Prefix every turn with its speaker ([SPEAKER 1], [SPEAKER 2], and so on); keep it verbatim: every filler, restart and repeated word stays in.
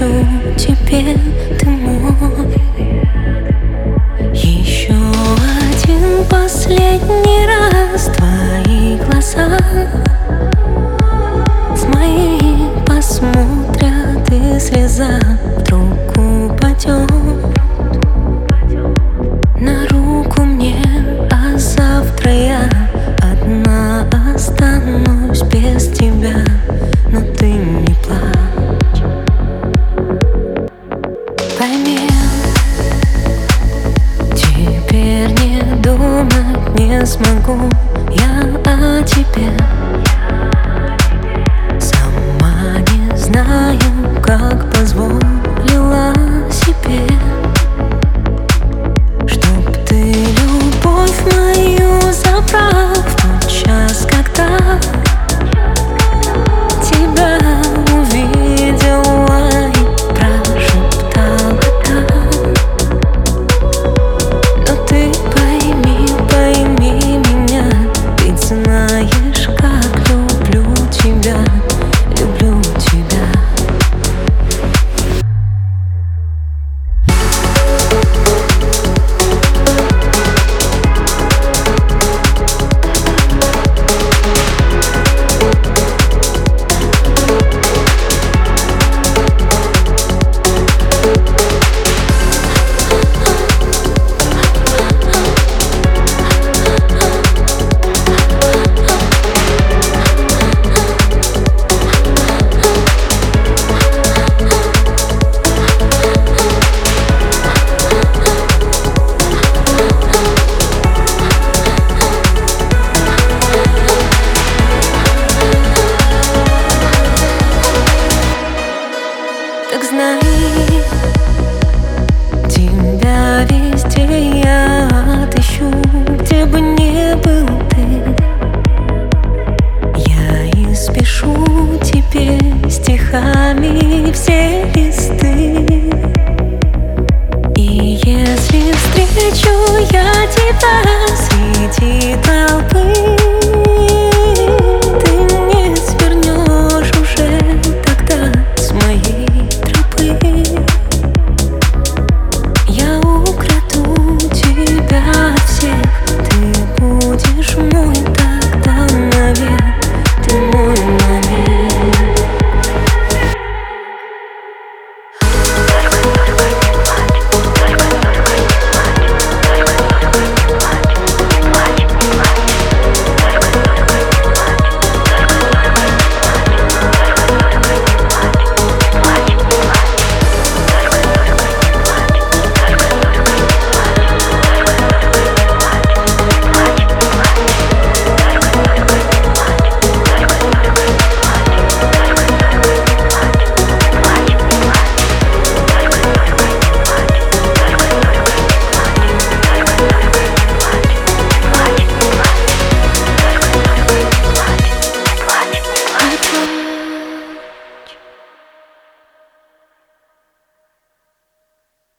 [SPEAKER 1] встречу теперь ты мой. Еще один последний раз твои глаза с моих посмотрят, и слеза вдруг упадет на руку мне, а завтра я одна останусь без тебя. Но ты не плачь, пойми, теперь не думать не смогу я о тебе. Сама не знаю, как позволила себе, чтоб ты любовь мою забрал в тот час, когда тебя увидела и прошептала так. Но ты пойми, пойми меня, ведь знаешь, как люблю тебя, люблю тебя. Так знай, тебя везде я отыщу, где бы ни был ты. Я испишу теперь стихами все листы. И если встречу я тебя среди толпы,